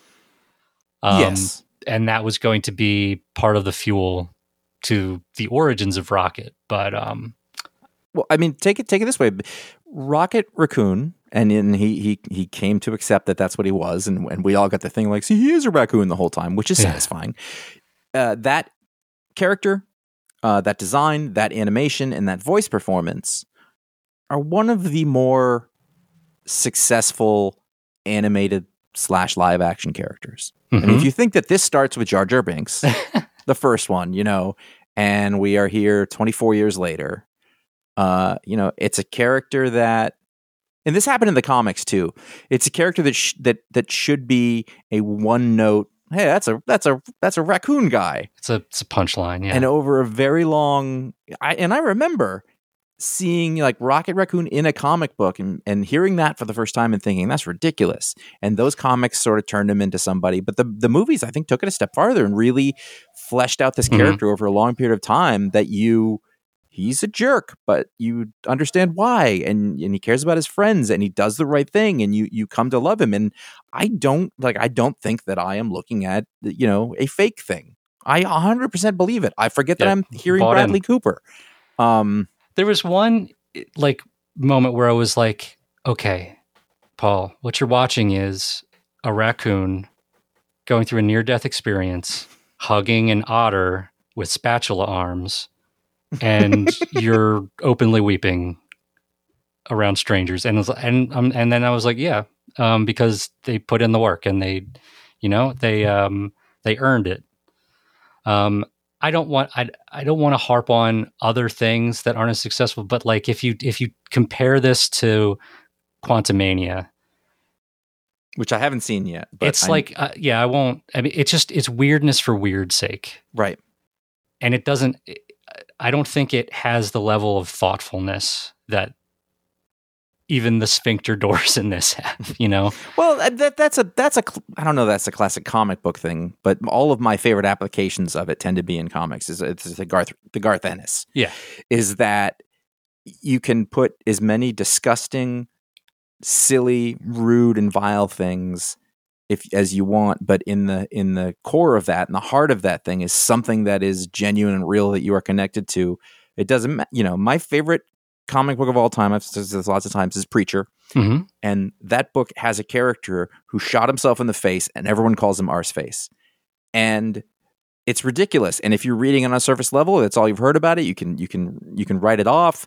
Yes. And that was going to be part of the fuel to the origins of Rocket. But well, I mean, take it this way: Rocket Raccoon, and he came to accept that that's what he was, and we all got the thing like, see, he is a raccoon the whole time, which is satisfying. That character, that design, that animation, and that voice performance are one of the more successful animated / live action characters. Mm-hmm. I mean, if you think that this starts with Jar Jar Binks, the first one, and we are here 24 years later, it's a character that, and this happened in the comics too. It's a character that should be a one note. Hey, that's a raccoon guy. It's a punchline, yeah. And over a very long, I remember seeing like Rocket Raccoon in a comic book and hearing that for the first time and thinking that's ridiculous. And those comics sort of turned him into somebody. But the movies, I think, took it a step farther and really fleshed out this character over a long period of time that he's a jerk, but you understand why. And he cares about his friends and he does the right thing and you come to love him. And I don't think that I am looking at, a fake thing. I 100% believe it. I forget that I'm hearing Bradley Cooper. There was one like moment where I was like, okay, Paul, what you're watching is a raccoon going through a near-death experience, hugging an otter with spatula arms, and you're openly weeping around strangers. And then I was like, yeah, because they put in the work and they earned it. I don't want to harp on other things that aren't as successful, but like if you compare this to Quantumania, which I haven't seen yet, but it's I won't. I mean, it's weirdness for weird's sake, right? And it doesn't. I don't think it has the level of thoughtfulness that even the sphincter doors in this have, Well, that's a I don't know, that's a classic comic book thing, but all of my favorite applications of it tend to be in comics. It's the Garth Ennis. Yeah. Is that you can put as many disgusting, silly, rude, and vile things as you want, but in the core of that, in the heart of that thing is something that is genuine and real that you are connected to. It doesn't, my favorite comic book of all time, I've said this lots of times, is Preacher. Mm-hmm. And that book has a character who shot himself in the face and everyone calls him Arseface. And it's ridiculous. And if you're reading on a surface level, that's all you've heard about it. You can write it off.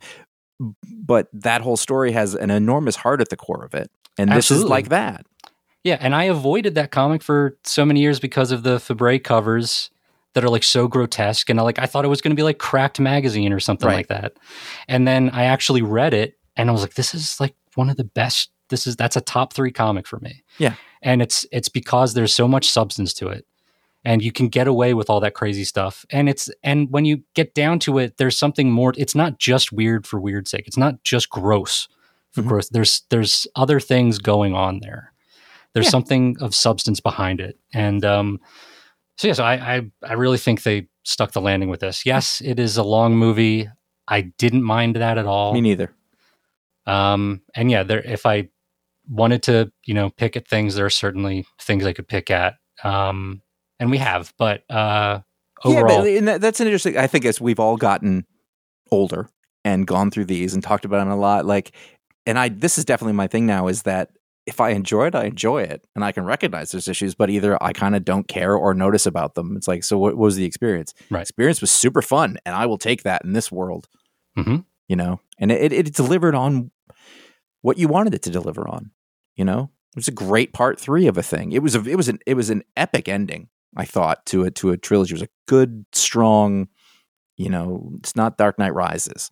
But that whole story has an enormous heart at the core of it. And Absolutely. This is like that. Yeah. And I avoided that comic for so many years because of the Fabre covers that are like so grotesque, and I thought it was going to be like Cracked Magazine or something like that. And then I actually read it, and I was like, "This is like one of the best. That's a top 3 comic for me." Yeah, and it's because there's so much substance to it, and you can get away with all that crazy stuff. And when you get down to it, there's something more. It's not just weird for weird's sake. It's not just gross for gross. There's other things going on there. There's something of substance behind it, and So I really think they stuck the landing with this. Yes, it is a long movie. I didn't mind that at all. Me neither. And yeah, if I wanted to, pick at things, there are certainly things I could pick at. And we have, but overall, that's an interesting. I think as we've all gotten older and gone through these and talked about it a lot, this is definitely my thing now, is that if I enjoy it, I enjoy it, and I can recognize those issues, but either I kind of don't care or notice about them. It's like, so what was the experience? Right. The experience was super fun, and I will take that in this world. Mm-hmm. And it delivered on what you wanted it to deliver on. It was a great part 3 of a thing. It was an epic ending, I thought, to a trilogy. It was a good, strong. It's not Dark Knight Rises.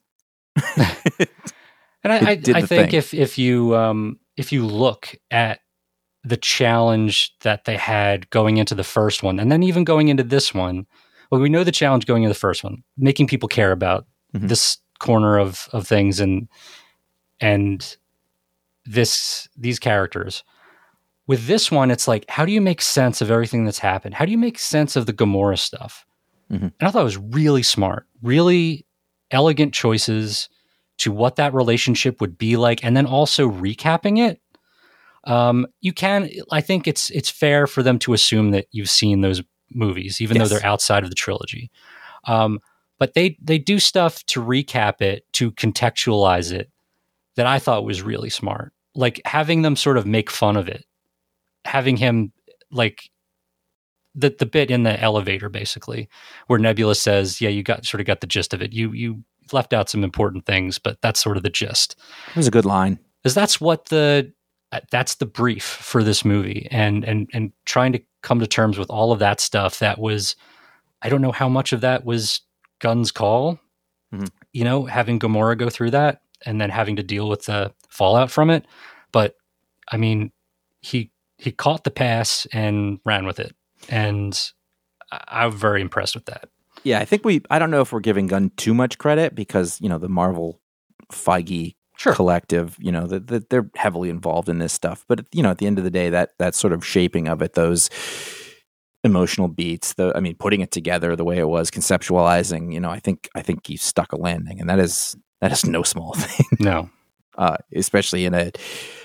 And I think if you look at the challenge that they had going into the first one, and then even going into this one, well, we know the challenge going into the first one, making people care about this corner of things and these characters. With this one, it's like, how do you make sense of everything that's happened? How do you make sense of the Gamora stuff? And I thought it was really smart, really elegant choices to what that relationship would be like, and then also recapping it. I think it's fair for them to assume that you've seen those movies, even though they're outside of the trilogy. But they do stuff to recap it, to contextualize it, that I thought was really smart. Like having them sort of make fun of it, having him like the bit in the elevator, basically, where Nebula says, "Yeah, you got the gist of it. You left out some important things, but that's sort of the gist." It was a good line, because that's the brief for this movie, and trying to come to terms with all of that stuff. That was, I don't know how much of that was Gunn's call, having Gamora go through that and then having to deal with the fallout from it. But I mean, he caught the pass and ran with it, and I'm very impressed with that. Yeah, I don't know if we're giving Gunn too much credit because, the Marvel Feige collective, that they're heavily involved in this stuff. But, at the end of the day, that sort of shaping of it, those emotional beats, putting it together the way it was, conceptualizing, I think he stuck a landing, and that is no small thing. No. Especially in an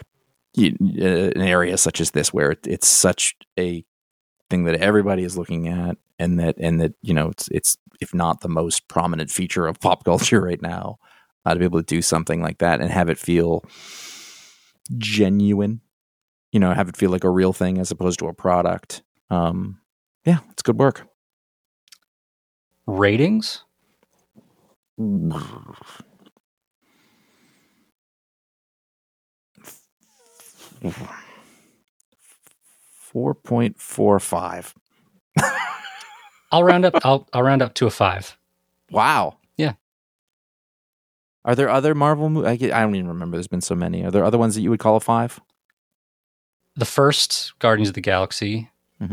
area such as this, where it's such a thing that everybody is looking at, and that it's if not the most prominent feature of pop culture right now, to be able to do something like that and have it feel genuine, have it feel like a real thing as opposed to a product. It's good work. Ratings? 4.45. I'll round up to a 5. Wow. Yeah. Are there other Marvel movies? I don't even remember. There's been so many. Are there other ones that you would call a 5? The first Guardians of the Galaxy.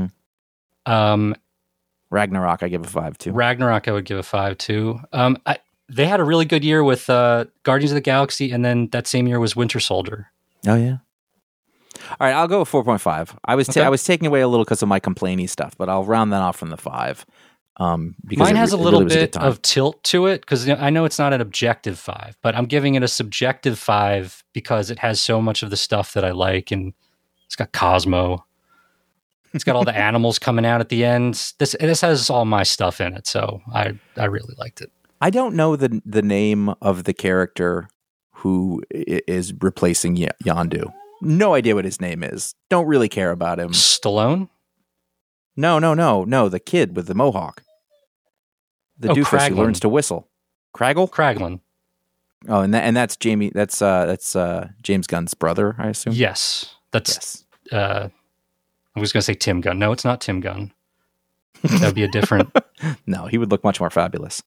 Ragnarok, I give a 5 too. Ragnarok, I would give a 5 too. They had a really good year with Guardians of the Galaxy, and then that same year was Winter Soldier. Oh yeah. All right, I'll go with 4.5. I was taking away a little because of my complainy stuff, but I'll round that off from the 5. Because mine has a little bit of tilt to it because I know it's not an objective 5, but I'm giving it a subjective 5 because it has so much of the stuff that I like, and it's got Cosmo. It's got all the animals coming out at the end. This has all my stuff in it, so I really liked it. I don't know the name of the character who is replacing Yondu. No idea what his name is. Don't really care about him. Stallone? No. The kid with the mohawk. The doofus Kraglin. Who learns to whistle. Kraglin. Oh, and that's Jamie. That's James Gunn's brother, I assume. Yes, that's. I was going to say Tim Gunn. No, it's not Tim Gunn. That would be a different. No, he would look much more fabulous.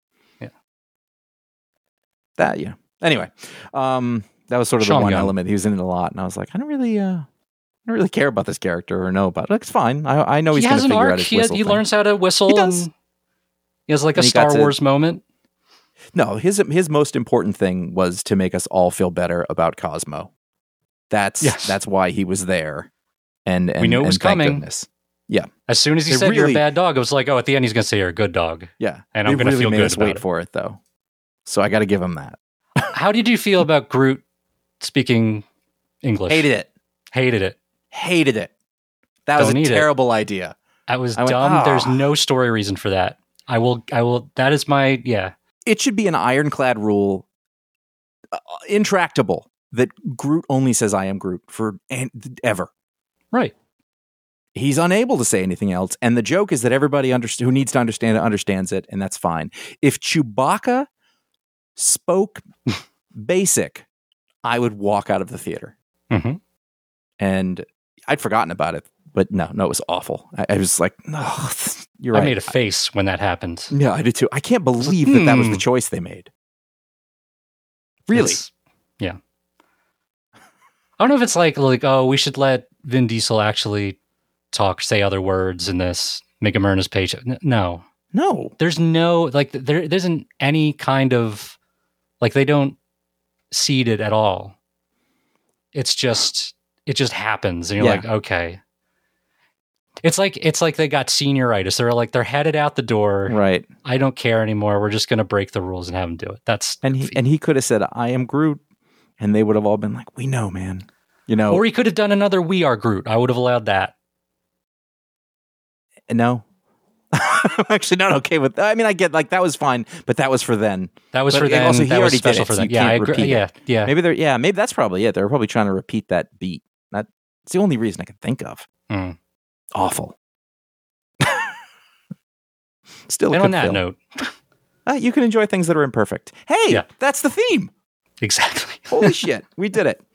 Yeah. Anyway, that was sort of Sean the one Gunn. element. He was in it a lot, and I was like, I don't really care about this character or know about it. It's fine. I know he's going to figure out his whistle. He learns how to whistle. He does. And he has like a Star Wars moment. No, his most important thing was to make us all feel better about Cosmo. That's why he was there. And we knew it was coming. Goodness. Yeah. As soon as he said you're a bad dog, I was like, at the end he's going to say you're a good dog. Yeah. And I'm going to feel good about wait for it though. So I got to give him that. How did you feel about Groot speaking English? Hated it. That was a terrible idea. That was dumb. There's no story reason for that. I will. That is my. It should be an ironclad rule, intractable, that Groot only says "I am Groot" ever. Right. He's unable to say anything else, and the joke is that everybody who needs to understand it understands it, and that's fine. If Chewbacca spoke basic, I would walk out of the theater. Mm-hmm. And I'd forgotten about it, but no, it was awful. I was like, no, you're right. I made a face when that happened. Yeah, I did too. I can't believe that was the choice they made. Really? Yeah. I don't know if it's like, we should let Vin Diesel actually say other words in this, make him earn his paycheck. No. No. There's no, like, there isn't any kind of, like, they don't seed it at all. It just happens. And you're like, okay. It's like they got senioritis. They're headed out the door. Right. I don't care anymore. We're just going to break the rules and have them do it. And he could have said, I am Groot. And they would have all been like, we know, man. You know. Or he could have done another We Are Groot. I would have allowed that. No. I'm actually not okay with that. I mean, I get, like, that was fine, but that was for then. That was but for then. Also, he that already was special did it, for so them. you Yeah, can't I agree. repeat it. Yeah. Maybe that's probably it. They were probably trying to repeat that beat. That's the only reason I can think of. Awful. Still, and on that note, you can enjoy things that are imperfect. Hey, that's the theme. Exactly. Holy shit, we did it.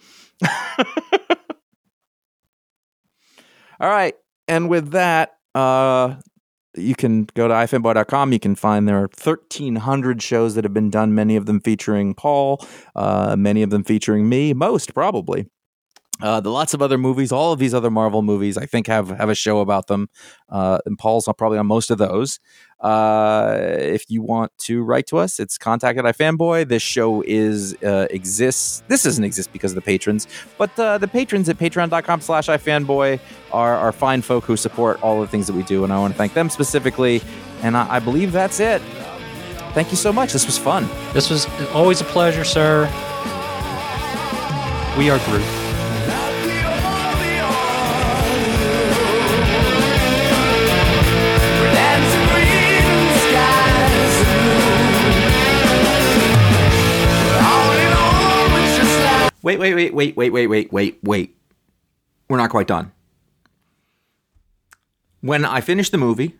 All right, and with that, you can go to ifanboy.com. You can find there are 1,300 shows that have been done, many of them featuring Paul, many of them featuring me, most probably. Lots of other movies, all of these other Marvel movies, I think have a show about them. And Paul's probably on most of those. If you want to write to us, it's contact@ifanboy. This show exists. This doesn't exist because of the patrons, but the patrons at patreon.com/ifanboy are fine folk who support all the things that we do, and I want to thank them specifically. And I believe that's it. Thank you so much. This was fun. This was always a pleasure, sir. We are Groot. Wait. We're not quite done. When I finished the movie,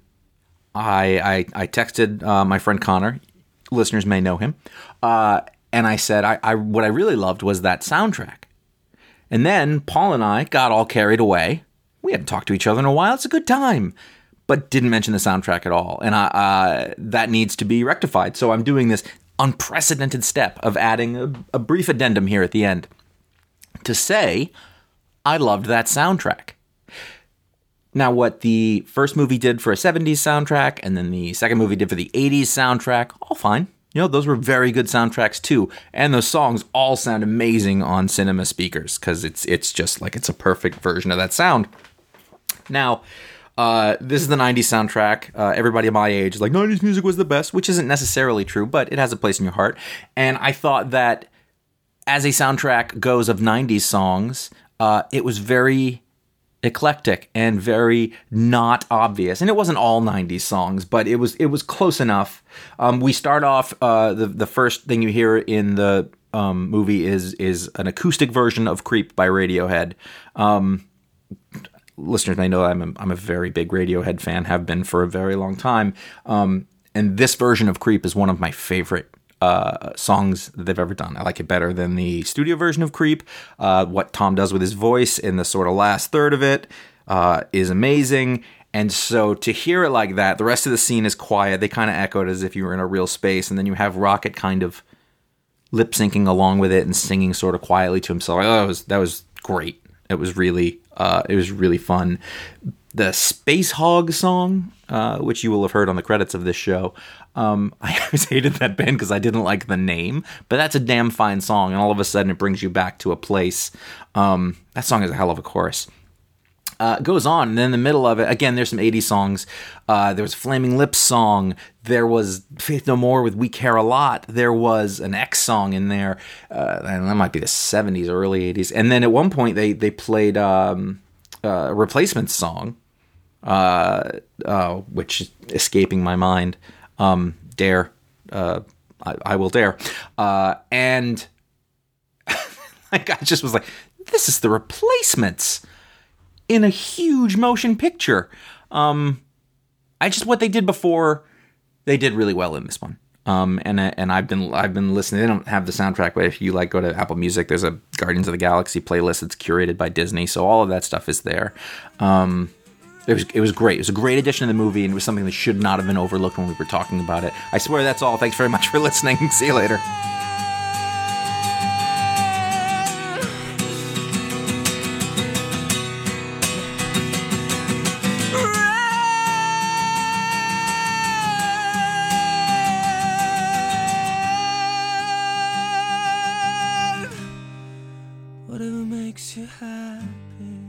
I texted my friend Connor. Listeners may know him. And I said, what I really loved was that soundtrack. And then Paul and I got all carried away. We hadn't talked to each other in a while. It's a good time. But didn't mention the soundtrack at all. And that needs to be rectified. So I'm doing this unprecedented step of adding a brief addendum here at the end to say I loved that soundtrack. Now, what the first movie did for a 70s soundtrack and then the second movie did for the 80s soundtrack, all fine. You know, those were very good soundtracks too. And those songs all sound amazing on cinema speakers because it's just like it's a perfect version of that sound. Now, this is the 90s soundtrack. Everybody my age is like, 90s music was the best, which isn't necessarily true, but it has a place in your heart. And I thought that as a soundtrack goes of 90s songs, it was very eclectic and very not obvious. And it wasn't all 90s songs, but it was close enough. We start off, the first thing you hear in the movie is an acoustic version of Creep by Radiohead. Listeners may know I'm a very big Radiohead fan, have been for a very long time. And this version of Creep is one of my favorite songs that they've ever done. I like it better than the studio version of Creep. What Tom does with his voice in the sort of last third of it is amazing. And so to hear it like that, the rest of the scene is quiet. They kind of echo it as if you were in a real space. And then you have Rocket kind of lip syncing along with it and singing sort of quietly to himself. Oh, that was great. It was really fun. The Space Hog song, which you will have heard on the credits of this show, I always hated that band because I didn't like the name, but that's a damn fine song, and all of a sudden it brings you back to a place. That song is a hell of a chorus. It goes on, and then in the middle of it, again, there's some 80s songs. There was a Flaming Lips song. There was Faith No More with We Care A Lot. There was an X song in there. And that might be the 70s or early 80s. And then at one point, they played a Replacements song, which is escaping my mind. Dare. I Will Dare. And like, I just was like, this is the Replacements in a huge motion picture. What they did before, they did really well in this one. And I've been listening. They don't have the soundtrack, but if you go to Apple Music, there's a Guardians of the Galaxy playlist that's curated by Disney, so all of that stuff is there. It was great. It was a great addition to the movie, and it was something that should not have been overlooked when we were talking about it. I swear that's all. Thanks very much for listening. See you later. whatever makes you happy.